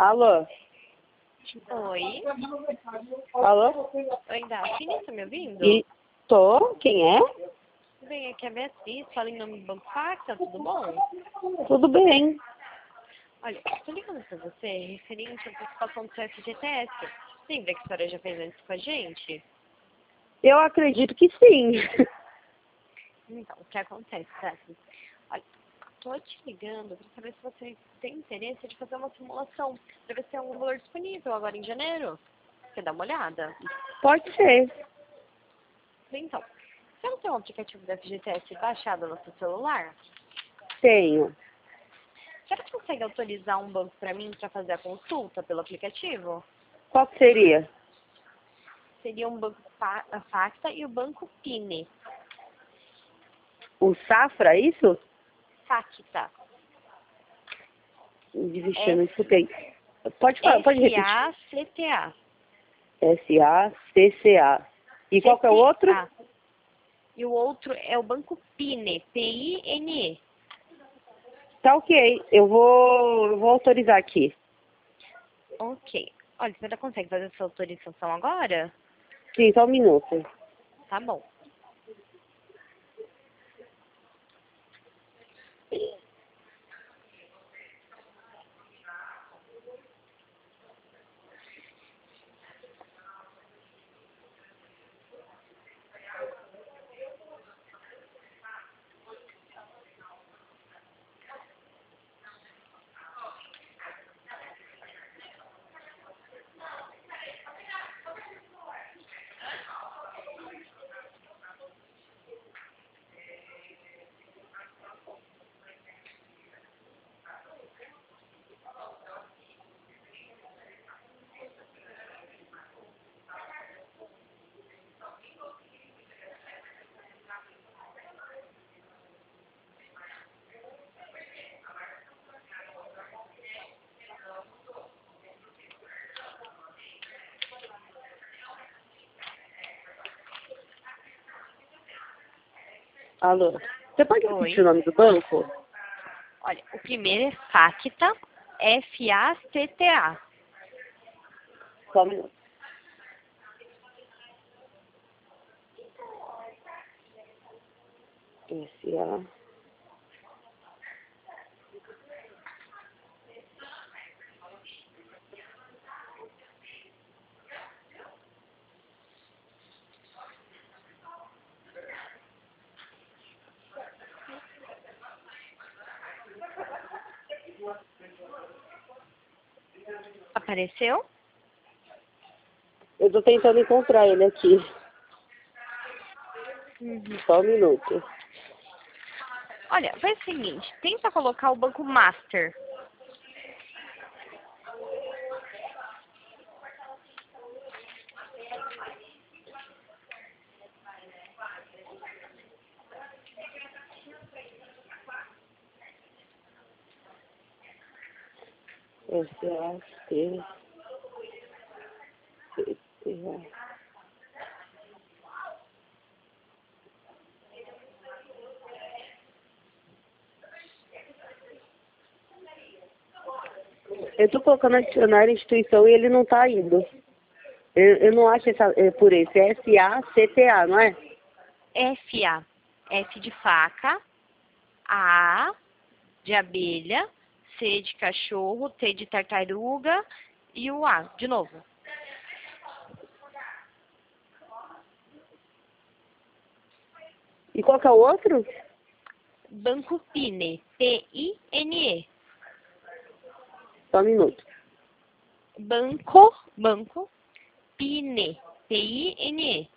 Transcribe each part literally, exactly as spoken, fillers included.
Alô? Oi. Alô? Oi, Daphne, tá me ouvindo? E tô? Quem é? Bem, aqui é a Beatriz, fala em nome do Banco Facta, tudo bom? Tudo bem. Olha, tô ligando pra você referente à participação do seu F G T S. Lembra que a senhora já fez antes com a gente? Eu acredito que sim. Então, o que acontece, Daphne? Olha, tô te ligando pra saber se você tem interesse de fazer uma simulação, pra ver se tem algum valor disponível agora em janeiro. Quer dar uma olhada? Pode ser. Então, você não tem um aplicativo do F G T S baixado no seu celular? Tenho. Será que você consegue autorizar um banco para mim para fazer a consulta pelo aplicativo? Qual que seria? Seria um banco Fa- a Facta e o banco Pine. O Safra, isso? Facta. Vixe, eu não escutei. Pode, falar, pode S repetir. A C T A. S A C C A. E qual que é o outro? C T A. E o outro é o banco Pine. P I N E. Tá ok. Eu vou, eu vou autorizar aqui. Ok. Olha, você já consegue fazer essa autorização agora? Sim, só um minuto. Tá bom. Alô? Você pode Oi. repetir o nome do banco? Olha, o primeiro é Facta. F A C T A. Só um minuto. S A. Apareceu? Eu tô tentando encontrar ele aqui. Uhum. Só um minuto. Olha, faz o seguinte, tenta colocar o banco Master. S A C C T A. Eu tô colocando adicionar instituição e ele não tá indo. Eu, eu não acho essa, é por esse. É S A C T A, não é? F A. F de faca. A de abelha. C de cachorro. T de tartaruga. E o A, de novo. E qual que é o outro? Banco Pine. P I N E. Só um minuto. Banco. Banco. Pine. P I N E.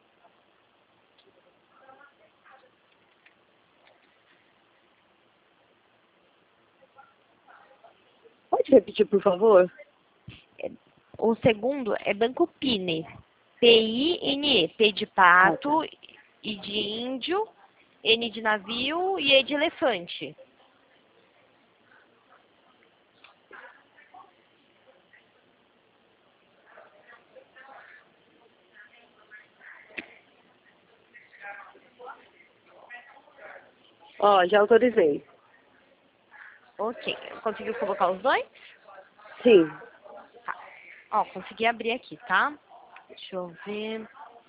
Pode repetir, por favor? O segundo é Banco Pine. P I N E. P de pato. Ah, tá. I de índio. N de navio e E de elefante. Ó, já autorizei. Ok. Conseguiu colocar os dois? Sim. Ó, consegui abrir aqui, tá? Deixa eu ver.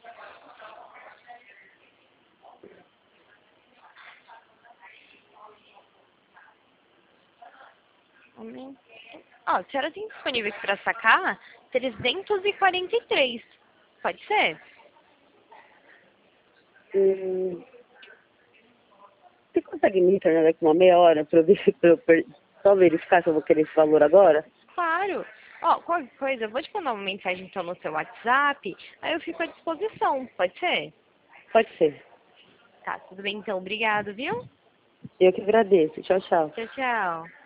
Hum. Ó, a senhora tem disponível aqui pra sacar trezentos e quarenta e três. Pode ser? Hum, você consegue me retornar daqui uma meia hora pra eu, ver, pra eu per- só verificar se eu vou querer esse valor agora? Claro. Ó, qualquer coisa, eu vou te mandar uma mensagem então no seu WhatsApp, aí eu fico à disposição. Pode ser? Pode ser. Tá, tudo bem então. Obrigado, viu? Eu que agradeço. Tchau, tchau. Tchau, tchau.